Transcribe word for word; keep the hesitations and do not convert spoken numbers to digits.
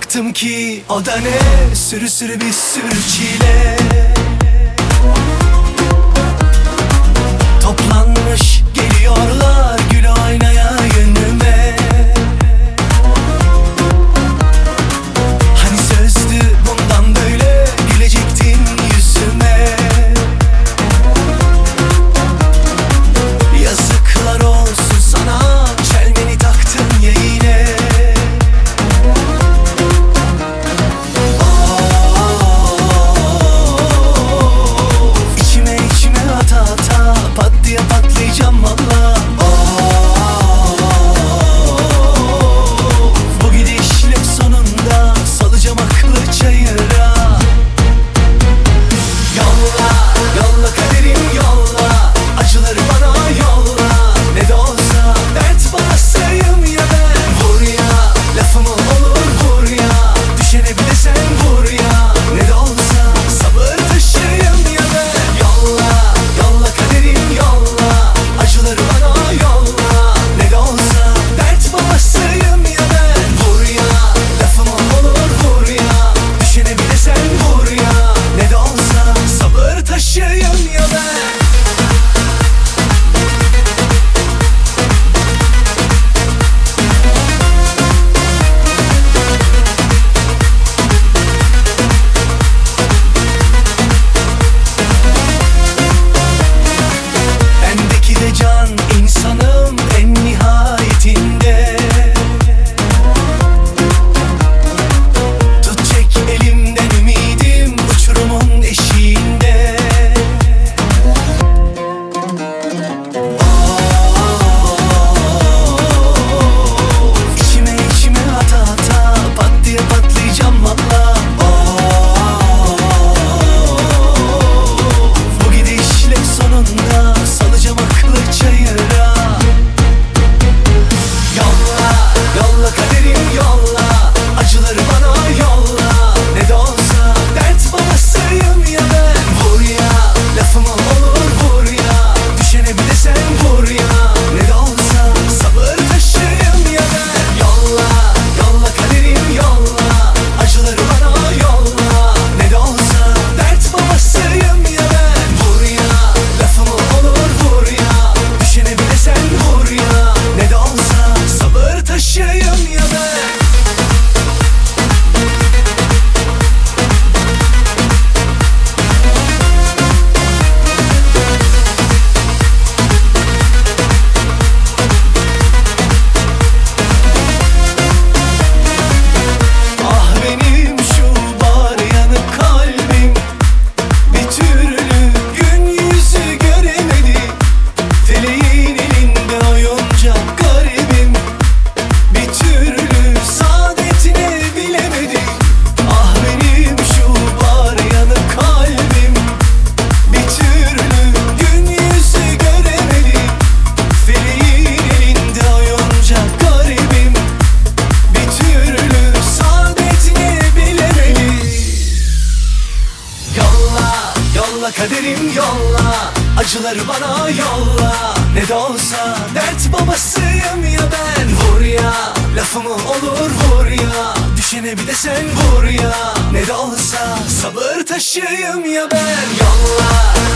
baktım ki o da ne, sürü sürü bir sürü çile. Toplanmış geliyorlar gül oynaya yönüme. Hani sözdü bundan böyle gülecektin yüzüme. Yazıklar olsun sana, çelmeni taktın ya yine. Of, içime içime ata ata pat diye patlayacağım valla. Of, bu gidişle sonunda salacağım aklı çayıra. Yolla, yolla kaderim yolla, acıları bana yolla. Ne de olsa dert basayım ya ben. Vur ya, lafımı olur vur ya, düşene bir de sen vur ya. Ne de olsa sabır taşıyım ya ben. Yolla, yolla kaderim yolla, acıları bana yolla. Ne de olsa dert basayım ya ben. Vur ya, lafımı olur vur ya, düşene bir de sen vur ya. Ne de olsa sabır taşıyım ya ben. Bendeki de can insanım en nihayetinde. Tut çek elimden ümidim uçurumun eşiğinde. Of, içime içime ata ata pat diye patlayacağım valla. Bu gidişle sonunda salacağım aklı çayıra. Yolla, yolla kaderim yolla, acıları bana yolla. Ne de olsa dert basayım ya ben. Vur ya, lafımı olur vur ya, düşene bir de sen vur ya. Ne de olsa sabır taşıyım ya ben. Yolla, yolla kaderim yolla, acıları bana yolla. Ne de olsa dert basayım ya ben. Vur ya, lafımı olur vur ya, düşene bir de sen vur ya. Ne de olsa sabır taşıyım ya ben. Ah benim şu bar yanık kalbim, bir türlü gün yüzü göremedi. Feleğin elinde oyuncak garibim, bir türlü saadetini bilemedi. Ah benim şu bar yanık kalbim, bir türlü gün yüzü göremedi. Feleğin elinde oyuncak garibim, bir türlü saadetini bilemedi. Yolla, yolla kaderim yolla, acıları bana yolla. Ne de olsa dert babasıyım ya ben. Vur ya, lafımı olur vur ya, düşene bir de sen vur ya. Ne de olsa sabır taşıyım ya ben. Yolla,